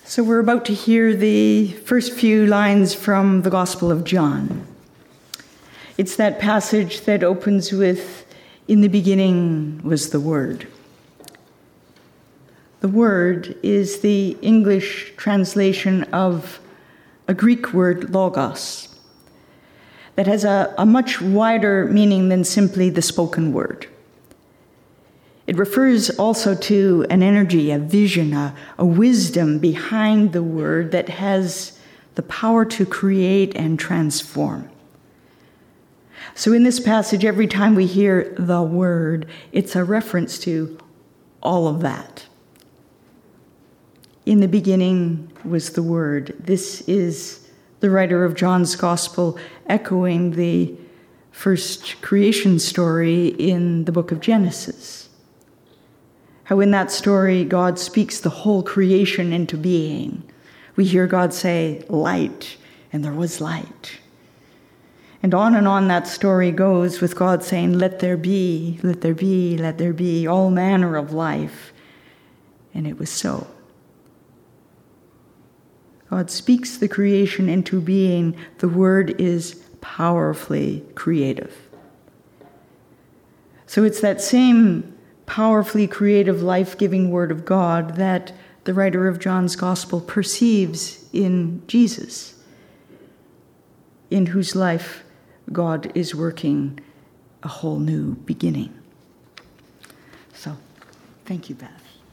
So we're about to hear the first few lines from the Gospel of John. It's that passage that opens with, "In the beginning was the Word." The Word is the English translation of a Greek word, logos, that has a much wider meaning than simply the spoken word. It refers also to an energy, a vision, a wisdom behind the word that has the power to create and transform. So in this passage, every time we hear the word, it's a reference to all of that. In the beginning was the Word. This is the writer of John's Gospel echoing the first creation story in the book of Genesis. How in that story, God speaks the whole creation into being. We hear God say, "Light," and there was light. And on that story goes with God saying, "Let there be, let there be, let there be all manner of life." And it was so. God speaks the creation into being. The word is powerfully creative. So it's that same powerfully creative, life-giving word of God that the writer of John's Gospel perceives in Jesus, in whose life God is working a whole new beginning. So, thank you, Beth.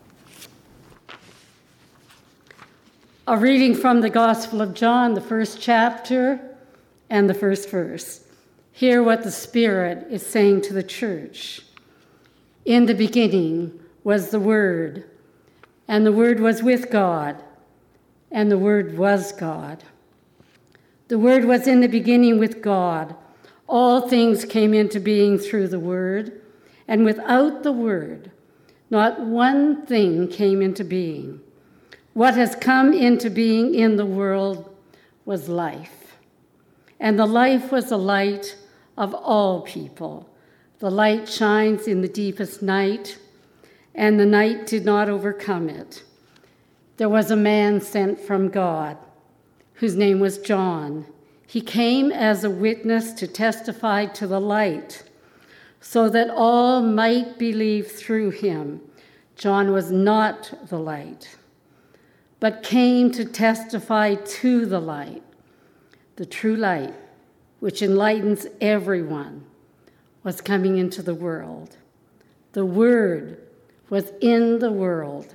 A reading from the Gospel of John, the first chapter and the first verse. Hear what the Spirit is saying to the church. In the beginning was the Word, and the Word was with God, and the Word was God. The Word was in the beginning with God. All things came into being through the Word, and without the Word, not one thing came into being. What has come into being in the world was life, and the life was the light of all people. The light shines in the deepest night, and the night did not overcome it. There was a man sent from God, whose name was John. He came as a witness to testify to the light, so that all might believe through him. John was not the light, but came to testify to the light, the true light, which enlightens everyone, was coming into the world. The Word was in the world,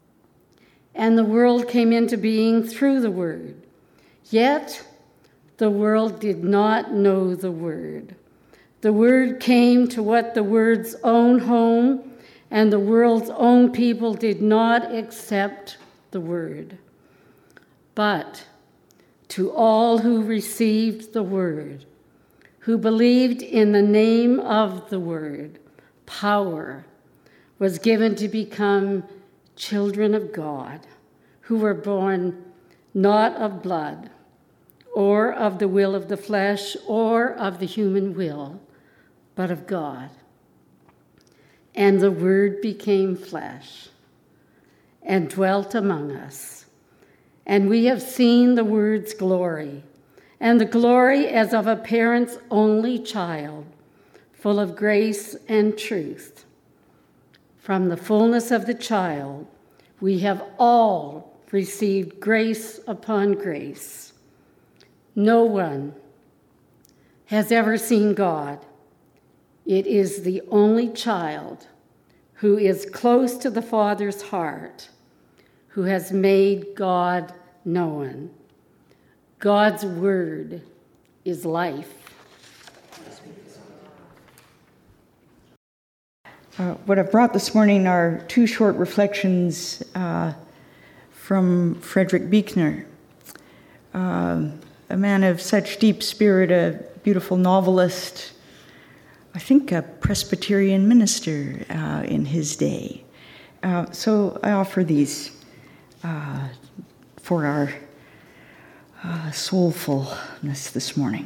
and the world came into being through the Word. Yet the world did not know the Word. The Word came to what the Word's own home, and the world's own people did not accept the Word. But to all who received the Word, who believed in the name of the Word, power was given to become children of God, who were born not of blood, or of the will of the flesh, or of the human will, but of God. And the Word became flesh and dwelt among us. And we have seen the Word's glory, and the glory as of a parent's only child, full of grace and truth. From the fullness of the child, we have all received grace upon grace. No one has ever seen God. It is the only child who is close to the Father's heart, who has made God known. God's word is life. What I've brought this morning are two short reflections from Frederick Buechner, a man of such deep spirit, a beautiful novelist, I think a Presbyterian minister in his day. So I offer these for our soulfulness this morning.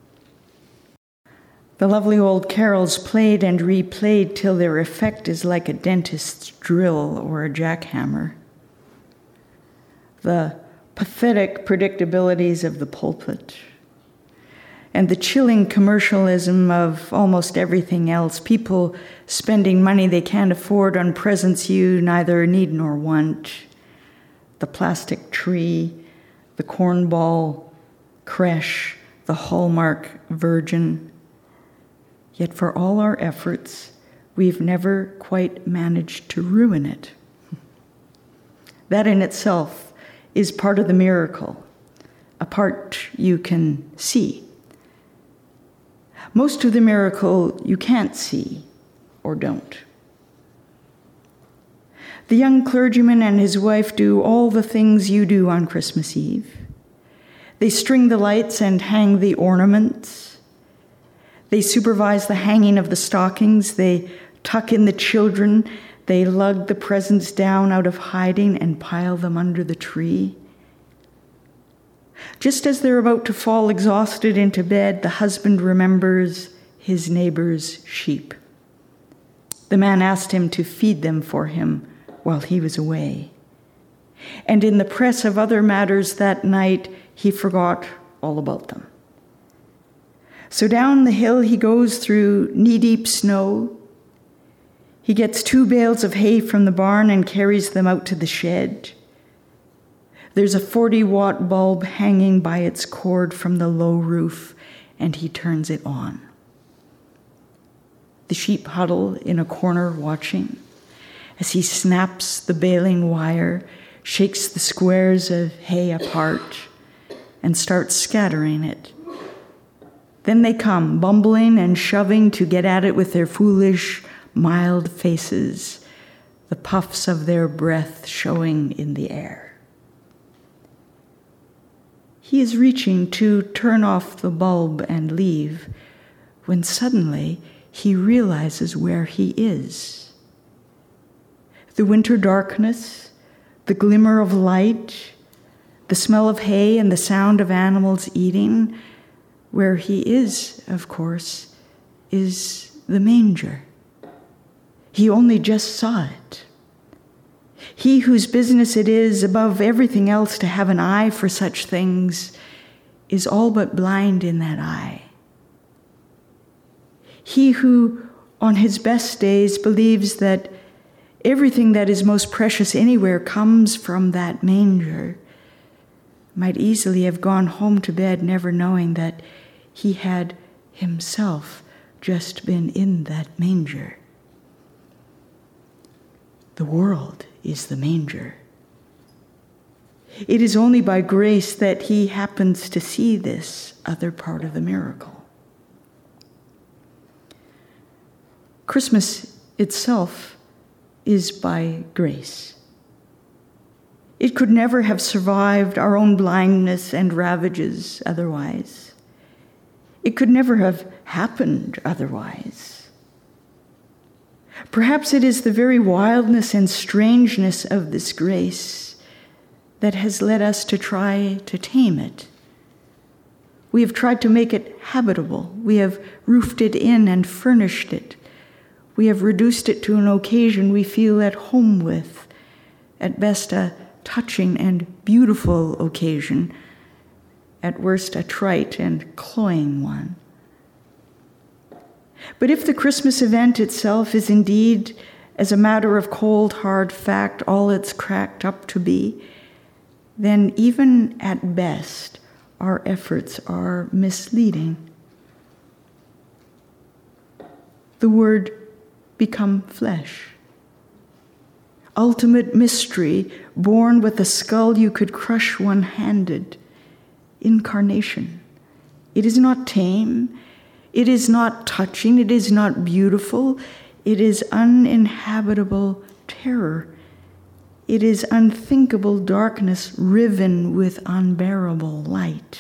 The lovely old carols played and replayed till their effect is like a dentist's drill or a jackhammer. the pathetic predictabilities of the pulpit, and the chilling commercialism of almost everything else, people spending money they can't afford on presents you neither need nor want, the plastic tree, the cornball creche, the Hallmark Virgin. Yet for all our efforts, we've never quite managed to ruin it. That in itself is part of the miracle, a part you can see. Most of the miracle you can't see or don't. The young clergyman and his wife do all the things you do on Christmas Eve. They string the lights and hang the ornaments. They supervise the hanging of the stockings. They tuck in the children. They lug the presents down out of hiding and pile them under the tree. Just as they're about to fall exhausted into bed, the husband remembers his neighbor's sheep. The man asked him to feed them for him while he was away. And in the press of other matters that night, he forgot all about them. So down the hill he goes through knee-deep snow. He gets 2 bales of hay from the barn and carries them out to the shed. There's a 40-watt bulb hanging by its cord from the low roof, and he turns it on. The sheep huddle in a corner watching as he snaps the baling wire, shakes the squares of hay apart, and starts scattering it. Then they come, bumbling and shoving to get at it with their foolish, mild faces, the puffs of their breath showing in the air. He is reaching to turn off the bulb and leave, when suddenly he realizes where he is. The winter darkness, the glimmer of light, the smell of hay and the sound of animals eating, where he is, of course, is the manger. He only just saw it. He whose business it is above everything else to have an eye for such things is all but blind in that eye. He who, on his best days, believes that everything that is most precious anywhere comes from that manger, might easily have gone home to bed never knowing that he had himself just been in that manger. The world is the manger. It is only by grace that he happens to see this other part of the miracle. Christmas itself is by grace. It could never have survived our own blindness and ravages otherwise. It could never have happened otherwise. Perhaps it is the very wildness and strangeness of this grace that has led us to try to tame it. We have tried to make it habitable. We have roofed it in and furnished it. We have reduced it to an occasion we feel at home with, at best a touching and beautiful occasion, at worst a trite and cloying one. But if the Christmas event itself is indeed, as a matter of cold, hard fact, all it's cracked up to be, then even at best, our efforts are misleading. The word become flesh. Ultimate mystery, born with a skull you could crush one-handed. Incarnation. It is not tame. It is not touching. It is not beautiful. It is uninhabitable terror. It is unthinkable darkness riven with unbearable light.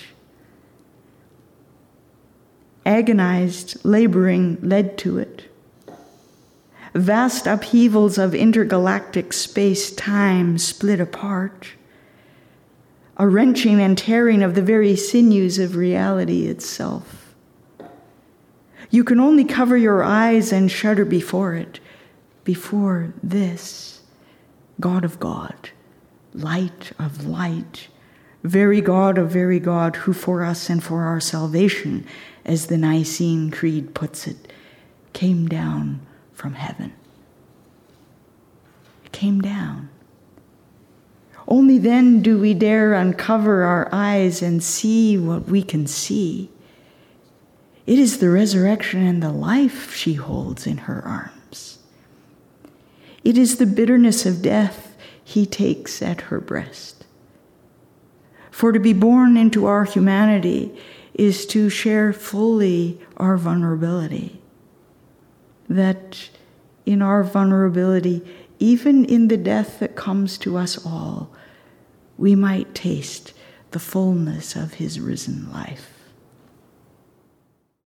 Agonized laboring led to it. Vast upheavals of intergalactic space-time split apart. A wrenching and tearing of the very sinews of reality itself. You can only cover your eyes and shudder before it, before this God of God, light of light, very God of very God, who for us and for our salvation, as the Nicene Creed puts it, came down from heaven. It came down. Only then do we dare uncover our eyes and see what we can see. It is the resurrection and the life she holds in her arms. It is the bitterness of death he takes at her breast. For to be born into our humanity is to share fully our vulnerability. That in our vulnerability, even in the death that comes to us all, we might taste the fullness of his risen life.